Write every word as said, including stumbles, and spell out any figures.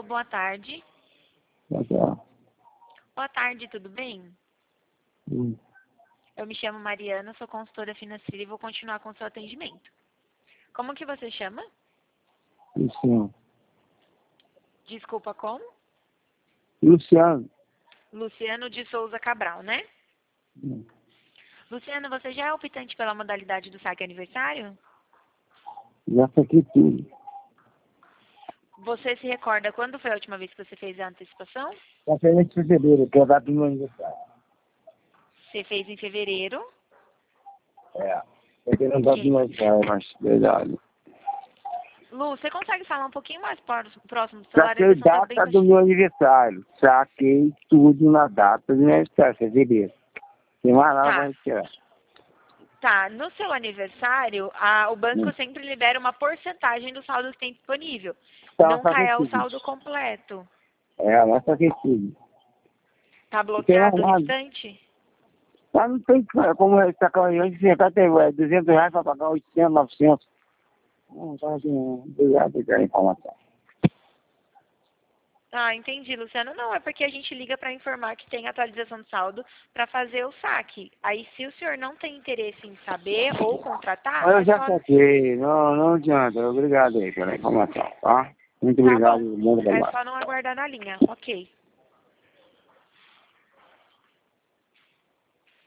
boa tarde. Tchau, tchau. Boa tarde, tudo bem? Hum. Eu me chamo Mariana, sou consultora financeira e vou continuar com o seu atendimento. Como que você chama? Luciano. Desculpa, como? Luciano. Luciano de Souza Cabral, né? Hum. Luciano, você já é optante pela modalidade do saque aniversário? Já saquei tudo. Você se recorda quando foi a última vez que você fez a antecipação? Já fez em fevereiro, que é a data do meu aniversário. Você fez em fevereiro. É. Eu tenho a data do meu aniversário, mas verdade. Lu, você consegue falar um pouquinho mais próximo próximo do celular? A Saquei ligação tá bem data do baixinha. meu aniversário. Saquei tudo na data do meu aniversário, fevereiro. Tem mais nada pra Tá, retirar. tá. No seu aniversário, a, o banco Hum. sempre libera uma porcentagem do saldo que tem disponível. Então, Nunca saquei é o tudo. saldo completo. É, mas saquei tudo. Tá Não tem mais bloqueado o nada. restante? Mas não tem como eu sacar antes de sentar, tem é, duzentos reais para pagar oitocentos, novecentos. Não, tá assim, obrigado pela informação. Ah, entendi, Luciano. Não, é porque a gente liga para informar que tem atualização de saldo para fazer o saque. Aí, se o senhor não tem interesse em saber ou contratar, Mas eu é já só... saquei, não, não adianta. Obrigado aí pela informação, tá? Muito Tá obrigado, bom. muito É obrigado. só não aguardar na linha. Ok.